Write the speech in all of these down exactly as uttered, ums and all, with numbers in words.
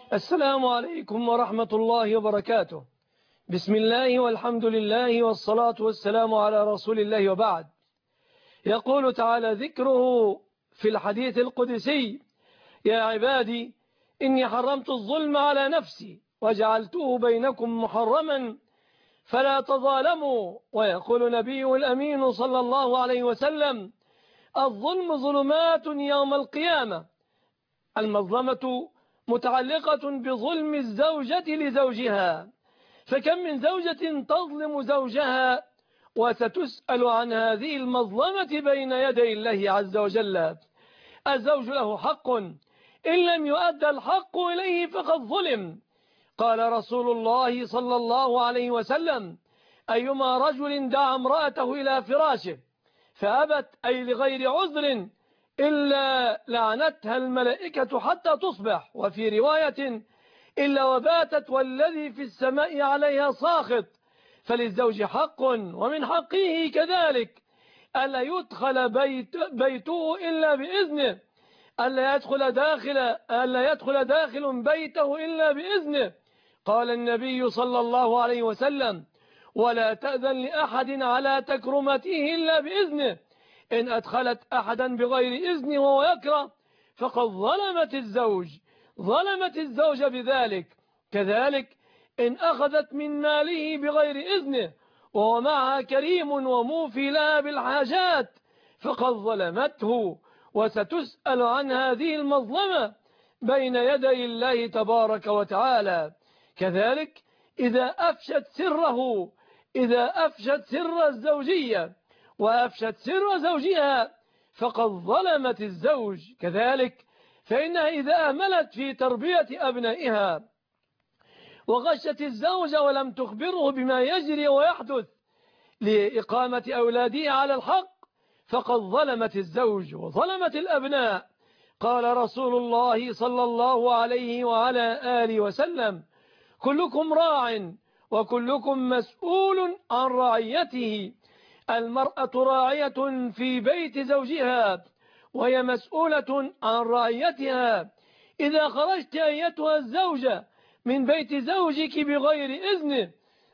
السلام عليكم ورحمة الله وبركاته. بسم الله والحمد لله والصلاة والسلام على رسول الله، وبعد. يقول تعالى ذكره في الحديث القدسي: يا عبادي إني حرمت الظلم على نفسي وجعلته بينكم محرما فلا تظالموا. ويقول نبيه الأمين صلى الله عليه وسلم: الظلم ظلمات يوم القيامة. المظلمة متعلقة بظلم الزوجة لزوجها، فكم من زوجة تظلم زوجها وستسأل عن هذه المظلمة بين يدي الله عز وجل. الزوج له حق، إن لم يؤدى الحق إليه فقد ظلم. قال رسول الله صلى الله عليه وسلم: أيما رجل دعا امرأته إلى فراشه فأبت، أي لغير عذر، إلا لعنتها الملائكة حتى تصبح، وفي رواية: إلا وباتت والذي في السماء عليها ساخط. فللزوج حق، ومن حقه كذلك ألا يدخل بيت بيته إلا بإذنه، ألا يدخل داخل ألا يدخل داخل بيته إلا بإذنه. قال النبي صلى الله عليه وسلم: ولا تأذن لأحد على تكرمته إلا بإذنه. إن أدخلت أحدا بغير إذنه وهو يكره فقد ظلمت الزوج ظلمت الزوج بذلك. كذلك إن أخذت من ماله بغير إذنه وهو معها كريم وموفي لها بالحاجات فقد ظلمته، وستسأل عن هذه المظلمة بين يدي الله تبارك وتعالى. كذلك إذا أفشت سره إذا أفشت سر الزوجية وأفشت سر زوجها فقد ظلمت الزوج. كذلك فإنها إذا أهملت في تربية أبنائها وغشت الزوج ولم تخبره بما يجري ويحدث لإقامة أولادها على الحق فقد ظلمت الزوج وظلمت الأبناء. قال رسول الله صلى الله عليه وعلى آله وسلم: كلكم راع وكلكم مسؤول عن رعيته. المرأة راعية في بيت زوجها وهي مسؤولة عن رعيتها. إذا خرجت أيتها الزوجة من بيت زوجك بغير إذنه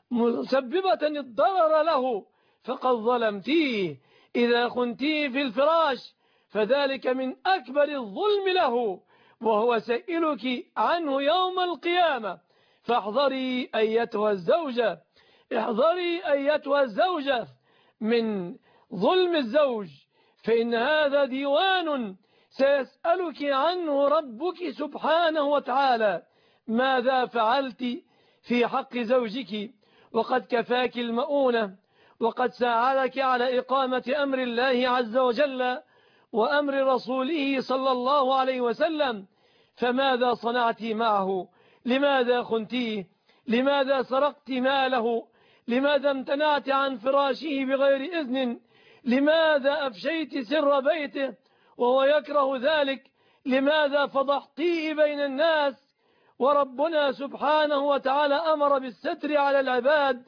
مسببة الضرر له فقد ظلمتيه. إذا خنتيه في الفراش فذلك من أكبر الظلم له، وهو سائلك عنه يوم القيامة. فاحذري أيتها الزوجة احذري أيتها الزوجة من ظلم الزوج، فإن هذا ديوان سيسألك عنه ربك سبحانه وتعالى: ماذا فعلت في حق زوجك؟ وقد كفاك المؤونة، وقد ساعدك على إقامة أمر الله عز وجل وأمر رسوله صلى الله عليه وسلم، فماذا صنعت معه؟ لماذا خنتيه؟ لماذا سرقت ماله؟ لماذا امتنعت عن فراشه بغير إذن؟ لماذا أفشيت سر بيته وهو يكره ذلك؟ لماذا فضحتيه بين الناس؟ وربنا سبحانه وتعالى أمر بالستر على العباد،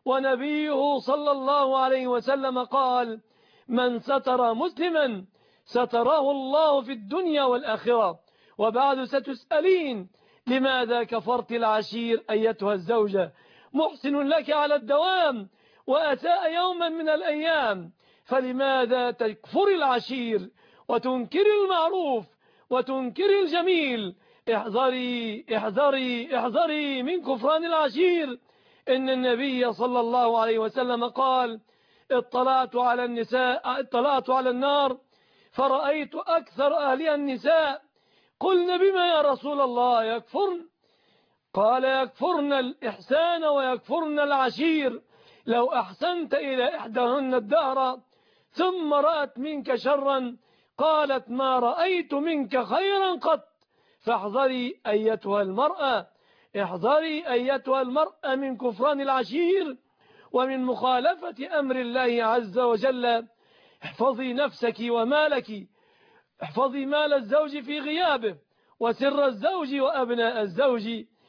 ونبيه صلى الله عليه وسلم قال: من ستر مسلما ستره الله في الدنيا والآخرة. وبعد ستسألين: لماذا كفرت العشير أيتها الزوجة؟ محسن لك على الدوام وأساء يوما من الأيام، فلماذا تكفر العشير وتنكر المعروف وتنكر الجميل؟ احذري احذري احذري من كفران العشير. إن النبي صلى الله عليه وسلم قال: اطلعت على النساء اطلعت على النار فرأيت أكثر أهلها النساء. قلنا: بما يا رسول الله يكفرن؟ قال: يكفرن الإحسان ويكفرن العشير. لو أحسنت إلى إحداهن الدهر ثم رأت منك شرا قالت: ما رأيت منك خيرا قط. فاحذري أيتها المرأة احذري أيتها المرأة من كفران العشير ومن مخالفة أمر الله عز وجل. احفظي نفسك ومالك، احفظي مال الزوج في غيابه وسر الزوج وأبناء الزوج.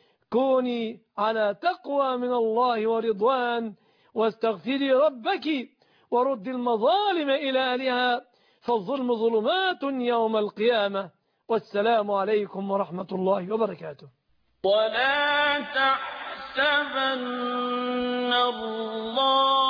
كوني على تقوى من الله ورضوان، واستغفري ربك ورد المظالم إلى أهلها، فالظلم ظلمات يوم القيامة. والسلام عليكم ورحمة الله وبركاته. ولا تحسبن الله